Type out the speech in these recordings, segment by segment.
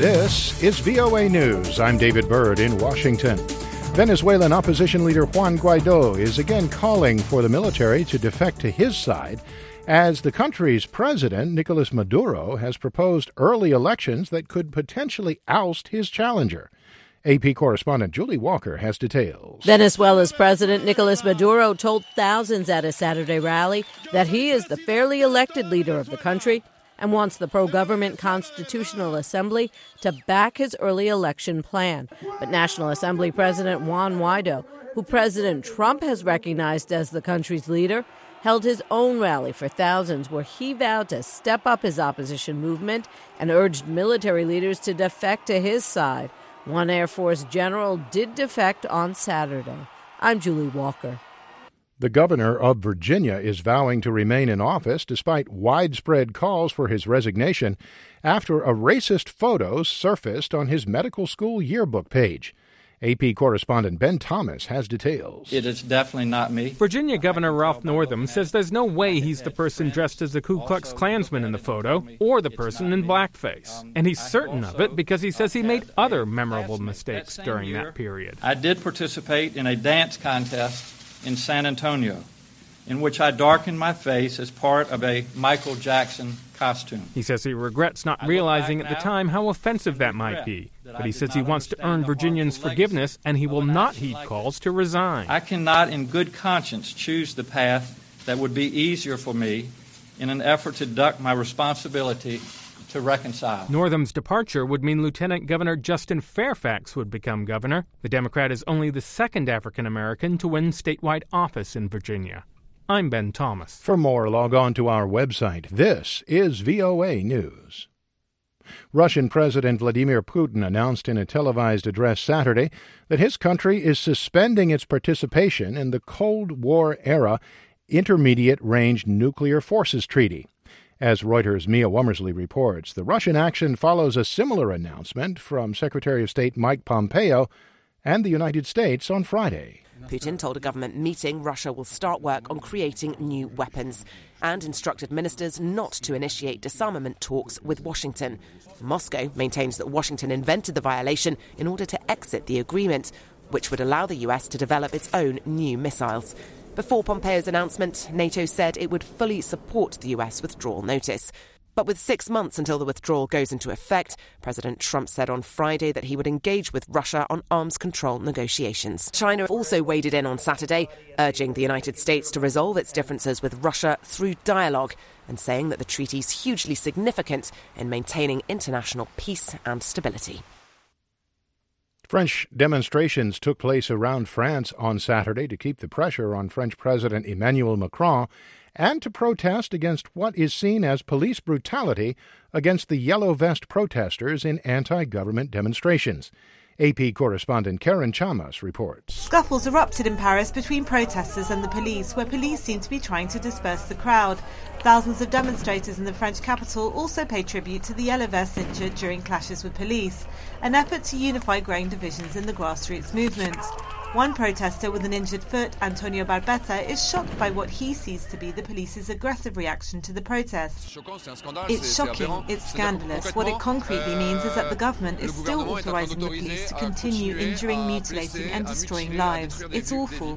This is VOA News. I'm David Byrd in Washington. Venezuelan opposition leader Juan Guaido is again calling for the military to defect to his side as the country's president, Nicolas Maduro, has proposed early elections that could potentially oust his challenger. AP correspondent Julie Walker has details. Venezuela's president, Nicolas Maduro, told thousands at a Saturday rally that he is the fairly elected leader of the country and wants the pro-government Constitutional Assembly to back his early election plan. But National Assembly President Juan Guaido, who President Trump has recognized as the country's leader, held his own rally for thousands where he vowed to step up his opposition movement and urged military leaders to defect to his side. One Air Force general did defect on Saturday. I'm Julie Walker. The governor of Virginia is vowing to remain in office despite widespread calls for his resignation after a racist photo surfaced on his medical school yearbook page. AP correspondent Ben Thomas has details. It is definitely not me. Virginia Governor Ralph Northam says there's no way he's the person dressed as the Ku Klux Klansman in the photo or the person in blackface. And he's certain of it because he says he made other memorable mistakes during that period. I did participate in a dance contest in San Antonio in which I darkened my face as part of a Michael Jackson costume. He says he regrets not realizing at the time how offensive that might be. But he says he wants to earn Virginians' forgiveness, and he will not heed calls to resign. I cannot in good conscience choose the path that would be easier for me in an effort to duck my responsibility to reconcile. Northam's departure would mean Lieutenant Governor Justin Fairfax would become governor. The Democrat is only the second African-American to win statewide office in Virginia. I'm Ben Thomas. For more, log on to our website. This is VOA News. Russian President Vladimir Putin announced in a televised address Saturday that his country is suspending its participation in the Cold War-era Intermediate-Range Nuclear Forces Treaty. As Reuters' Mia Womersley reports, the Russian action follows a similar announcement from Secretary of State Mike Pompeo and the United States on Friday. Putin told a government meeting Russia will start work on creating new weapons and instructed ministers not to initiate disarmament talks with Washington. Moscow maintains that Washington invented the violation in order to exit the agreement, which would allow the US to develop its own new missiles. Before Pompeo's announcement, NATO said it would fully support the US withdrawal notice. But with 6 months until the withdrawal goes into effect, President Trump said on Friday that he would engage with Russia on arms control negotiations. China also waded in on Saturday, urging the United States to resolve its differences with Russia through dialogue and saying that the treaty's hugely significant in maintaining international peace and stability. French demonstrations took place around France on Saturday to keep the pressure on French President Emmanuel Macron and to protest against what is seen as police brutality against the Yellow Vest protesters in anti-government demonstrations. AP correspondent Karen Chamas reports. Scuffles erupted in Paris between protesters and the police, where police seem to be trying to disperse the crowd. Thousands of demonstrators in the French capital also paid tribute to the Yellow Vests injured during clashes with police, an effort to unify growing divisions in the grassroots movement. One protester with an injured foot, Antonio Barbetta, is shocked by what he sees to be the police's aggressive reaction to the protest. It's shocking, it's scandalous. What it concretely means is that the government is still authorising the police to continue injuring, mutilating and destroying lives. It's awful.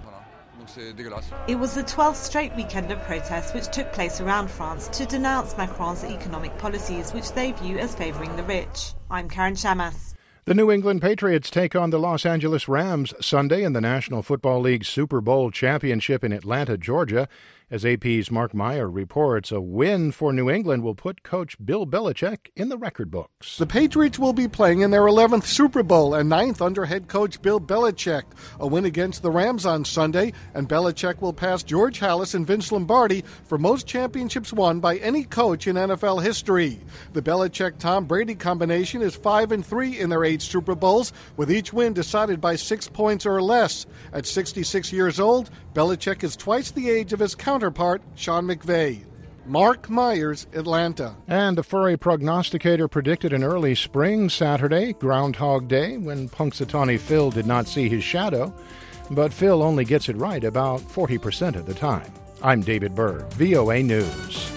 It was the 12th straight weekend of protests which took place around France to denounce Macron's economic policies, which they view as favouring the rich. I'm Karen Chamas. The New England Patriots take on the Los Angeles Rams Sunday in the National Football League Super Bowl championship in Atlanta, Georgia. As AP's Mark Meyer reports, a win for New England will put coach Bill Belichick in the record books. The Patriots will be playing in their 11th Super Bowl and 9th under head coach Bill Belichick. A win against the Rams on Sunday, and Belichick will pass George Halas and Vince Lombardi for most championships won by any coach in NFL history. The Belichick-Tom Brady combination is 5-3 in their 8 Super Bowls, with each win decided by 6 points or less. At 66 years old, Belichick is twice the age of his counterpart, Sean McVay. Mark Myers, Atlanta. And the furry prognosticator predicted an early spring Saturday, Groundhog Day, when Punxsutawney Phil did not see his shadow. But Phil only gets it right about 40% of the time. I'm David Byrd, VOA News.